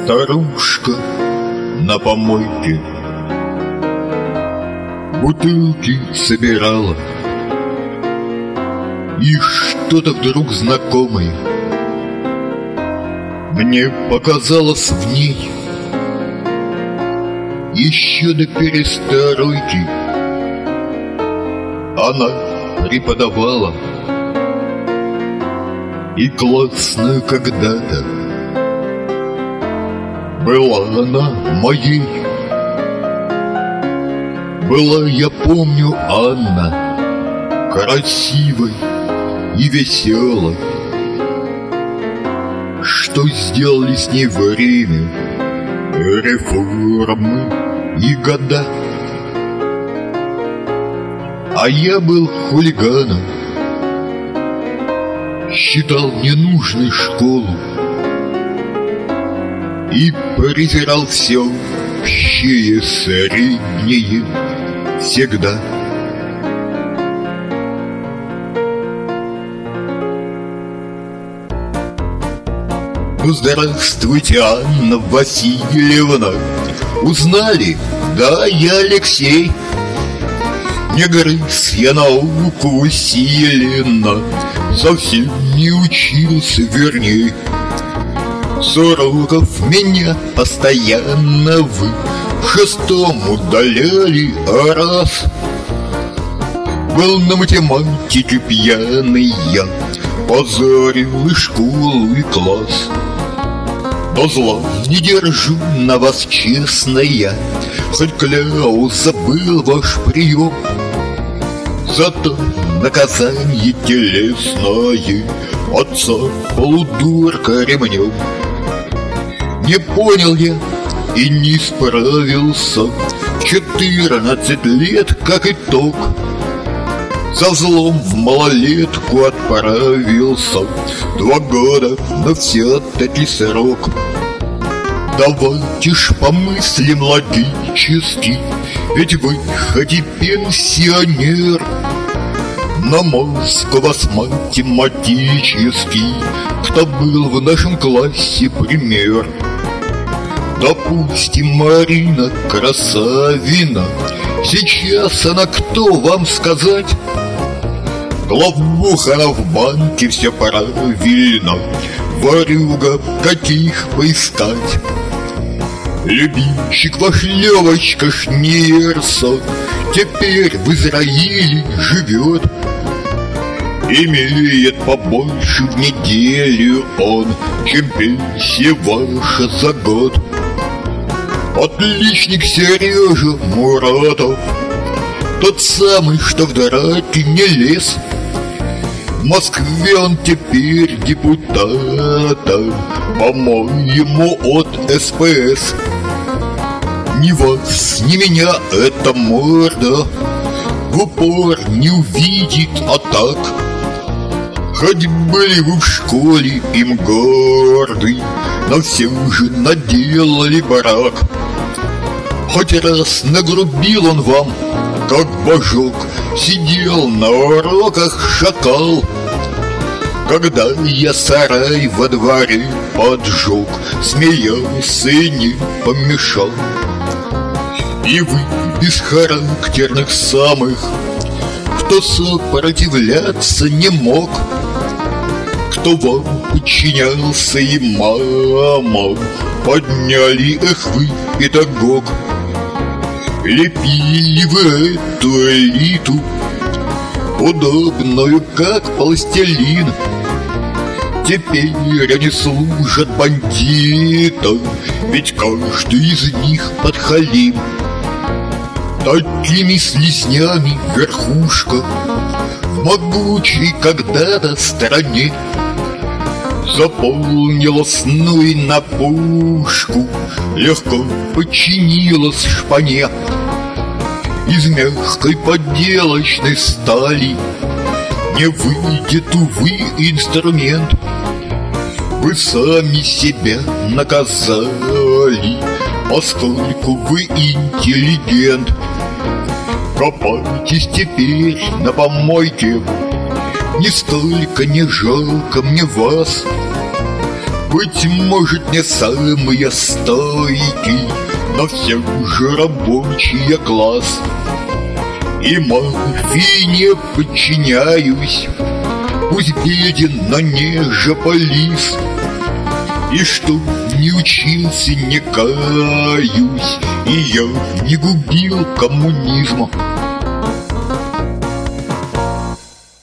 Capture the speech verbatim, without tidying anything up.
Старушка на помойке бутылки собирала, и что-то вдруг знакомое мне показалось в ней. Еще до перестройки она преподавала, и классную когда-то была она моей. Была, я помню, Анна красивой и веселой. Что сделали с ней время, реформы и года. А я был хулиганом, считал ненужной школу и презирал все общее среднее всегда. Здравствуйте, Анна Васильевна. Узнали? Да, я Алексей. Не грыз я науку усиленно, совсем не учился, верней. С уроков меня постоянно вы в шестом удаляли, а раз был на математике пьяный я, позорил и школу, и класс. Но зла не держу на вас, честно я, хоть кляу забыл ваш прием. Зато наказание телесное отца полудурка ремнем. Не понял я и не справился в четырнадцать лет, как итог. За взлом в малолетку отправился, два года на все-таки срок. Давайте ж помыслим логически, ведь вы хоть и пенсионер, но мозг у вас математический. Кто был в нашем классе пример? Допустим, Марина Красавина. Сейчас она кто, вам сказать? Главбух она в банке, все правильно. Ворюга каких поискать. Любимчик ваш Левочка Шнирсон теперь в Израиле живет. Имеет побольше в неделю он, чем пенсия ваша за год. Отличник Сережа Муратов, тот самый, что в драке не лез. В Москве он теперь депутатом, по-моему, от эс пэ эс. Ни вас, ни меня эта морда в упор не увидит, а так. Хоть были вы в школе им горды, но все же наделали барак. Хоть раз нагрубил он вам, как божок, сидел на уроках шакал. Когда я сарай во дворе поджег, смеялся и не помешал. И вы бесхарактерных самых, кто сопротивляться не мог, кто вам подчинялся и мама, подняли, эх вы, педагог. Лепили вы эту элиту, удобную, как пластилин. Теперь они служат бандитам, ведь каждый из них подхалим. Такими слизнями верхушка в могучей когда-то стране заполнилась, ну и на пушку легко подчинилась шпане. Из мягкой подделочной стали не выйдет, увы, инструмент. Вы сами себя наказали, поскольку вы интеллигент. Копайтесь теперь на помойке, нисколько не жалко мне вас. Быть может, не самый стойкий, но все же рабочий класс. И мафии не подчиняюсь, пусть беден, но не жополиз. И что не учился, не каюсь, и я не губил коммунизма.